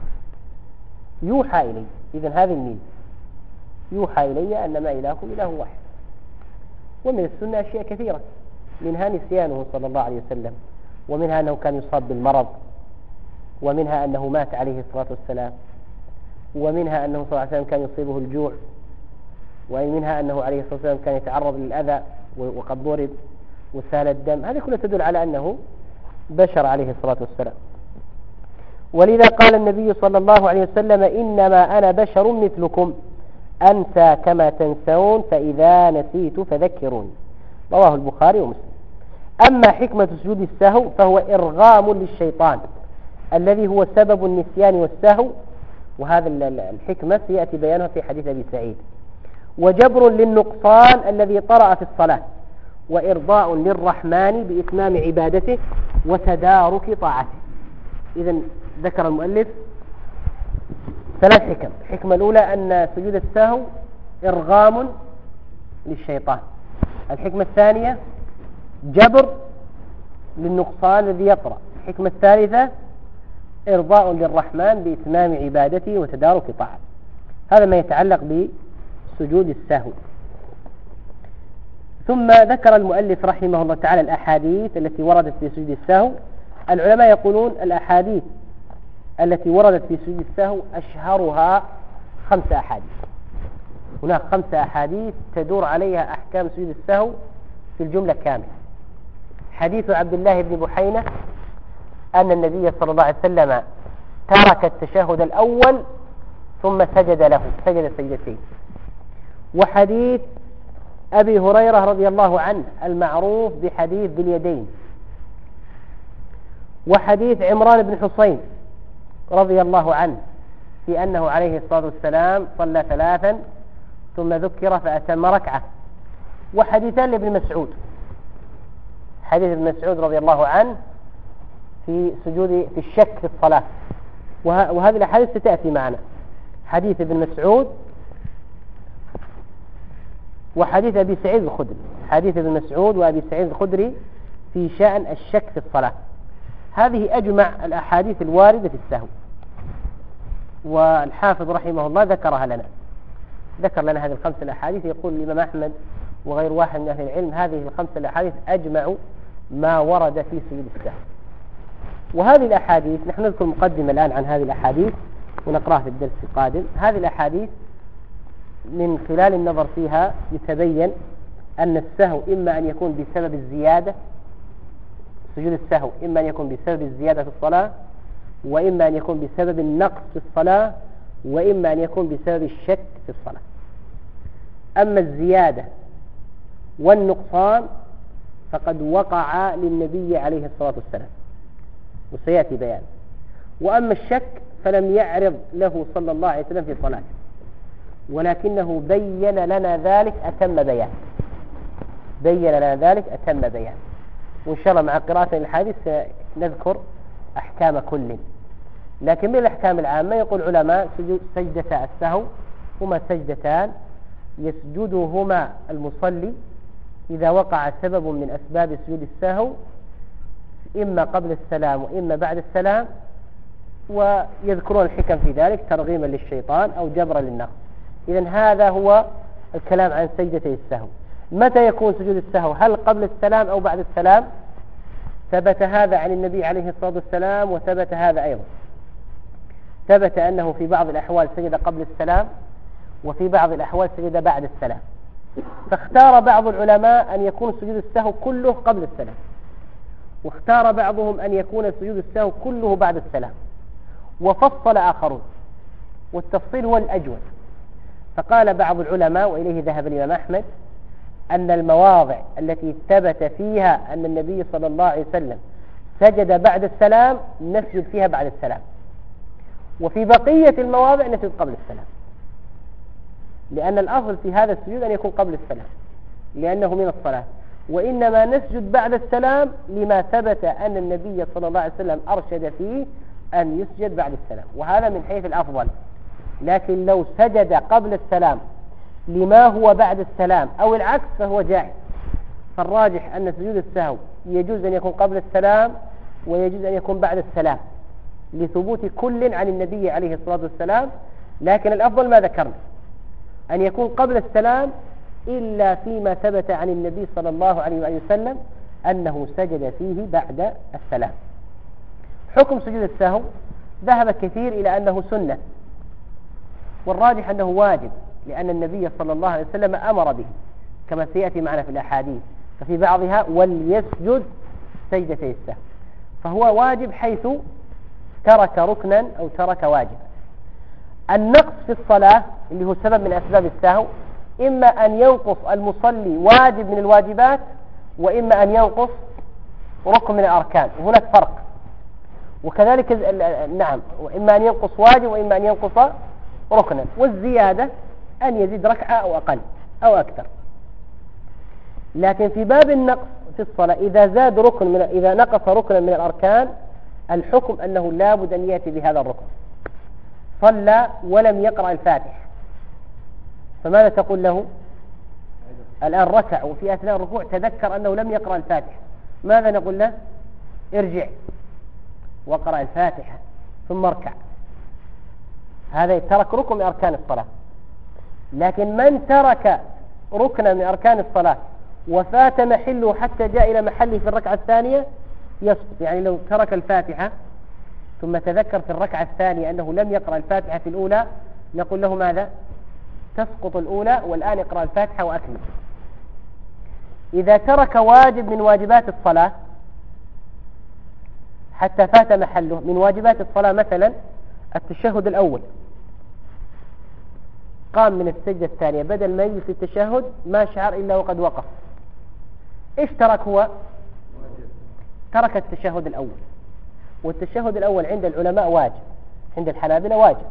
يوحى إلي. إذن هذه الميزة، يوحى إلي أنما إلهكم إله واحد. ومن السنة أشياء كثيرة، منها نسيانه صلى الله عليه وسلم، ومنها أنه كان يصاب بالمرض، ومنها أنه مات عليه الصلاة والسلام، ومنها أنه صلى الله عليه وسلم كان يصيبه الجوع، ومنها أنه عليه الصلاة والسلام كان يتعرض للأذى وقد ضرب وسال الدم. هذه كلها تدل على أنه بشر عليه الصلاة والسلام. ولذا قال النبي صلى الله عليه وسلم: إنما أنا بشر مثلكم أنسى كما تنسون، فإذا نسيت فذكروني. رواه البخاري ومسلم. أما حكمة سجود السهو فهو إرغام للشيطان الذي هو سبب النسيان والسهو، وهذا الحكمة سيأتي بيانها في حديث أبي سعيد. وجبر للنقصان الذي طرأ في الصلاة، وإرضاء للرحمن بإتمام عبادته وتدارك طاعته. إذن ذكر المؤلف ثلاث حكم. الحكمة الأولى أن سجود السهو إرغام للشيطان. الحكمة الثانية جبر للنقصان الذي يطرأ. الحكمة الثالثة إرضاء للرحمن بإتمام عبادته وتدارك طاعته. هذا ما يتعلق بسجود السهو. ثم ذكر المؤلف رحمه الله تعالى الأحاديث التي وردت في سجود السهو. العلماء يقولون الأحاديث التي وردت في سجود السهو أشهرها خمسة أحاديث. هناك خمسة أحاديث تدور عليها أحكام سجود السهو في الجملة كاملة. حديث عبد الله بن بحينة أن النبي صلى الله عليه وسلم ترك التشهد الأول ثم سجد له، سجد سجدتين. وحديث أبي هريرة رضي الله عنه المعروف بحديث ذي اليدين. وحديث عمران بن حصين رضي الله عنه في أنه عليه الصلاة والسلام صلى ثلاثا ثم ذكر فأتم ركعة. وحديثان لابن مسعود، حديث ابن مسعود رضي الله عنه في سجود في الشك في الصلاة، وهذه الأحاديث ستأتي معنا. حديث ابن مسعود وحديث أبي سعيد الخدري، حديث ابن مسعود وأبي سعيد الخدري في شأن الشك في الصلاة. هذه أجمع الأحاديث الواردة في السهو، والحافظ رحمه الله ذكرها لنا، ذكر لنا هذه الخمس الأحاديث. يقول الإمام أحمد وغير واحد من أهل العلم هذه الخمس الأحاديث أجمع ما ورد في سجود السهو. وهذه الأحاديث نحن نذكر مقدمة الآن عن هذه الأحاديث ونقرأها في الدرس القادم. هذه الأحاديث من خلال النظر فيها يتبين أن السهو إما أن يكون بسبب الزيادة، سجود السهو إما أن يكون بسبب الزيادة في الصلاة، وإما أن يكون بسبب النقص في الصلاة، وإما أن يكون بسبب الشك في الصلاة. أما الزيادة والنقصان فقد وقع للنبي عليه الصلاة والسلام وسيأتي بيان. وأما الشك فلم يعرض له صلى الله عليه وسلم في صلاته، ولكنه بين لنا ذلك أتم بيان بين لنا ذلك أتم بيان وإن شاء الله مع قراءة الحديث نذكر أحكام كل. لكن من الأحكام العامة يقول علماء سجدة السهو هما سجدتان يسجدهما المصلي إذا وقع سبب من أسباب سجود السهو، إما قبل السلام وإما بعد السلام، ويذكرون الحكم في ذلك ترغيما للشيطان أو جبرا للنقص. إذن هذا هو الكلام عن سجدتي السهو. متى يكون سجود السهو؟ هل قبل السلام أو بعد السلام؟ ثبت هذا عن النبي عليه الصلاة والسلام، وثبت هذا أيضا. ثبت أنه في بعض الأحوال سجد قبل السلام، وفي بعض الأحوال سجد بعد السلام. فاختار بعض العلماء أن يكون سجود السهو كله قبل السلام، واختار بعضهم أن يكون سجود السهو كله بعد السلام، وفصل آخرون، والتفصيل هو الأجود. فقال بعض العلماء وإليه ذهب الإمام أحمد أن المواضع التي ثبت فيها أن النبي صلى الله عليه وسلم سجد بعد السلام نسجد فيها بعد السلام، وفي بقية المواضع نسجد قبل السلام، لأن الأصل في هذا السجود أن يكون قبل السلام لأنه من الصلاة، وإنما نسجد بعد السلام لما ثبت أن النبي صلى الله عليه وسلم أرشد فيه أن يسجد بعد السلام، وهذا من حيث الأفضل. لكن لو سجد قبل السلام لما هو بعد السلام أو العكس فهو جائز. فالراجح أن سجود السهو يجوز أن يكون قبل السلام ويجوز أن يكون بعد السلام لثبوت كل عن النبي عليه الصلاة والسلام. لكن الأفضل ما ذكرنا أن يكون قبل السلام إلا فيما ثبت عن النبي صلى الله عليه وآله وسلم أنه سجد فيه بعد السلام. حكم سجود السهو ذهب كثير إلى أنه سنة، والراجح أنه واجب، لأن النبي صلى الله عليه وسلم أمر به كما سيأتي معنا في الأحاديث، ففي بعضها وليسجد سجدتي السهو، فهو واجب حيث ترك ركنا أو ترك واجب. النقص في الصلاة اللي هو سبب من أسباب السهو إما أن ينقص المصلي واجب من الواجبات، وإما أن ينقص ركن من الأركان، وهناك فرق. وكذلك نعم، وإما أن ينقص واجب وإما أن ينقص ركنا، والزيادة أن يزيد ركعة أو أقل أو أكثر. لكن في باب النقص في الصلاة إذا زاد ركن من إذا نقص ركنا من الأركان الحكم أنه لا بد أن يأتي بهذا الركن. صلى ولم يقرأ الفاتحة، فماذا تقول له؟ الآن ركع وفي أثناء الركوع تذكر أنه لم يقرأ الفاتحة، ماذا نقول له؟ ارجع وقرأ الفاتحة ثم اركع. هذا ترك ركن من أركان الصلاة. لكن من ترك ركنا من أركان الصلاة وفات محله حتى جاء إلى محله في الركعة الثانية يسقط. يعني لو ترك الفاتحة ثم تذكر في الركعة الثانية أنه لم يقرأ الفاتحة في الأولى، نقول له ماذا؟ تسقط الأولى والآن اقرأ الفاتحة وأكمل. إذا ترك واجب من واجبات الصلاة حتى فات محله، من واجبات الصلاة مثلا التشهد الأول، قام من السجدة الثانية بدل ما يجلس في التشهد ما شعر إلا وقد وقف، إيش ترك هو؟ ترك التشهد الأول. والتشهد الأول عند العلماء واجب، عند الحنابلة واجب.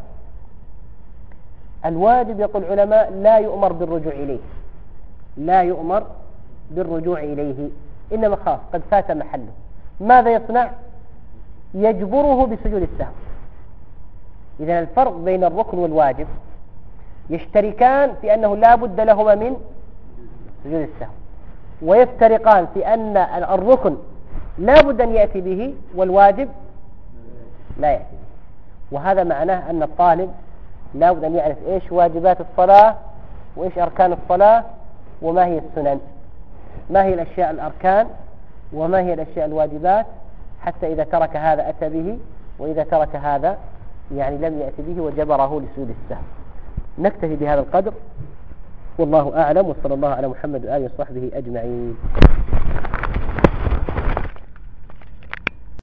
الواجب يقول العلماء لا يؤمر بالرجوع إليه، لا يؤمر بالرجوع إليه، إنما خاص قد فات محله، ماذا يصنع؟ يجبره بسجود السهو. إذن الفرق بين الركن والواجب يشتركان في أنه لا بد لهما من سجود السهو، ويفترقان في أن الركن لا بد أن يأتي به والواجب لا يأتي به. وهذا معناه أن الطالب لا بد أن يعرف إيش واجبات الصلاة وإيش أركان الصلاة وما هي السنن، ما هي الأشياء الأركان وما هي الأشياء الواجبات، حتى إذا ترك هذا أتى به، وإذا ترك هذا يعني لم يأتي به وجبره لسجود السهو. نكتفي بهذا القدر، والله أعلم، وصلى الله على محمد وآله وصحبه أجمعين.